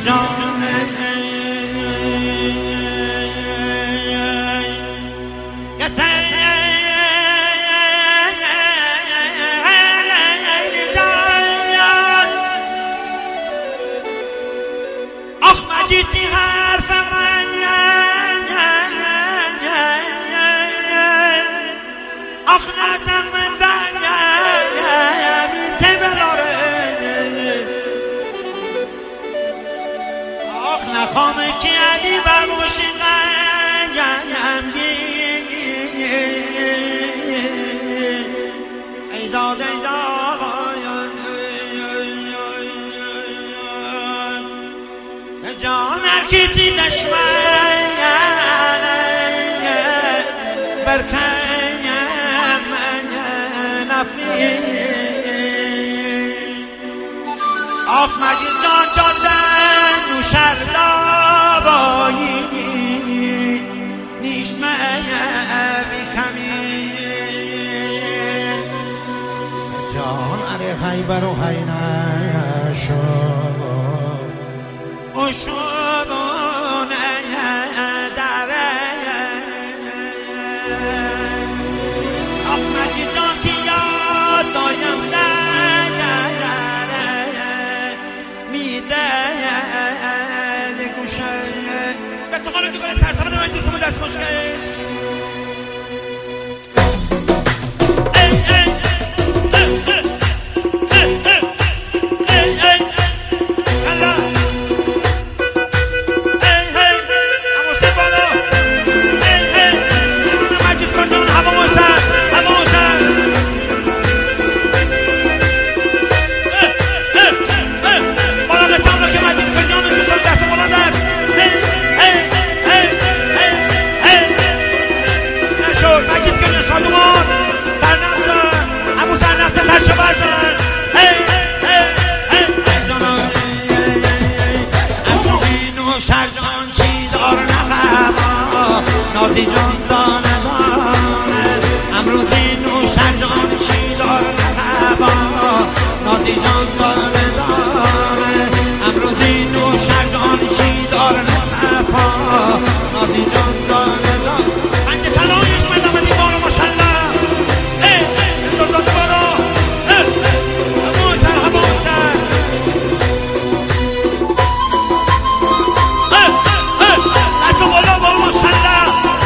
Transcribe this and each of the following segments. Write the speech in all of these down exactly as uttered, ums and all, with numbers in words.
خامکی علی بموشی قیم ای داد ای داد جان ارکیتی دشمن برکیم نفری آخ مگی جان جان نوشر لابایی نیش بی کمی جان اره خیبر و حینشو و شبونه داره احمدی جان که یاد دایم میده لگوشه بستقال رو دوگره سرسامه من دوستمون دست خوشه نازی جان دانه دانه امروزی نوشر جان شیدار نخبا نازی جان دانه دانه امروزی نوشر جان شیدار نصفا نازی جان دانه دانه انگه تلایش مدام دیوار ماشالله ای ای درداد بارا ای همونتر همونتر ای ای لشو بالا بالا ماشالله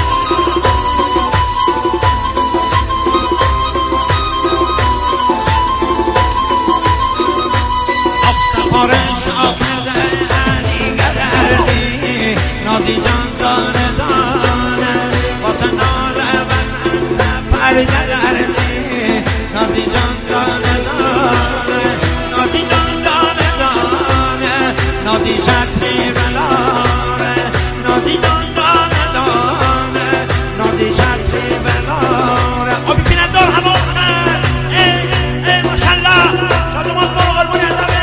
نازی جان دانه دانه وطن آله وطن سفر گردی نازی جان دانه دانه نازی جان دانه دانه نازی شکری بلاره نازی جان دانه دانه نازی شکری بلاره آبی پینه دار هوا خن ای ای ماشالله شادمان با قربون ازمه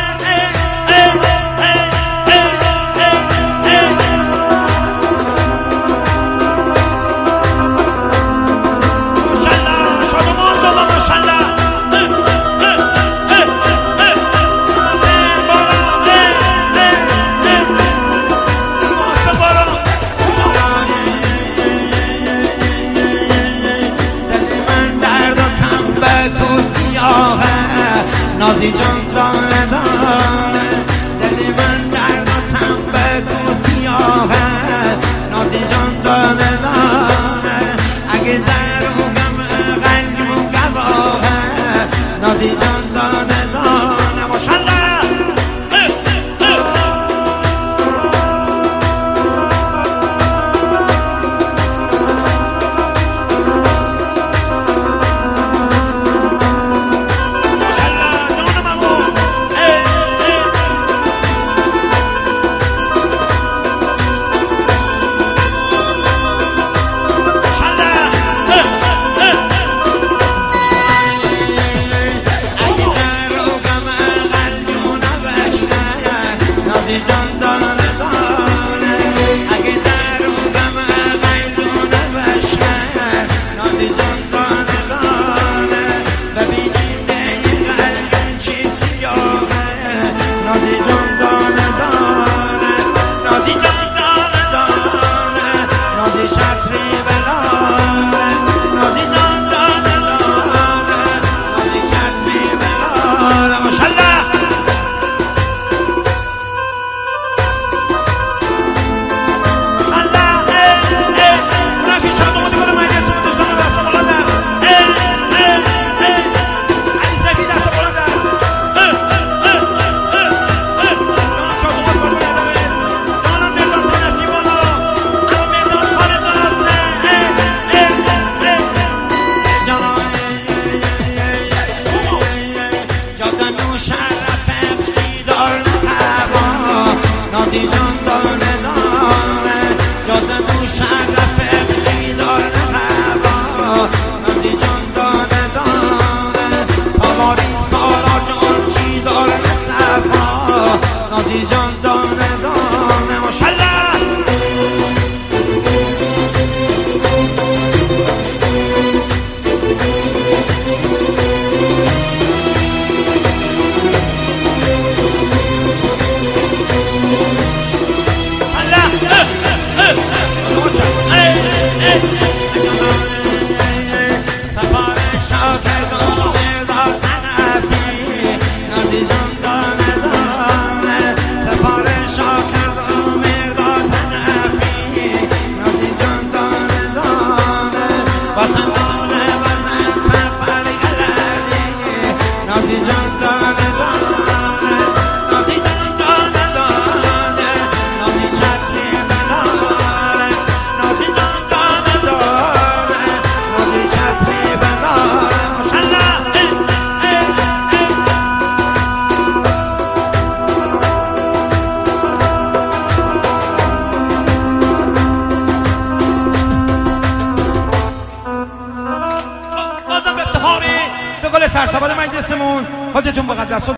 نازی جان دانه دانه دل من درد و تنبک و سیاهه نازی جان دانه دانه اگه در و غم قلبم گواهه نازی جان دانه دانه ماشالله جان دانه دانه اگه در و غم قیلونه بشکن نازی جان دانه دانه ببینیم به این قلب چی سیاهه نازی جان دانه دانه نازی جان دانه دانه جاده مشرف چی داره هوا نازی جان دانه دانه تماری سارا جان چی داره صفا نازی جان دانه دانه ماشالله به قول سرسبال مجلسمون خودتون مقدس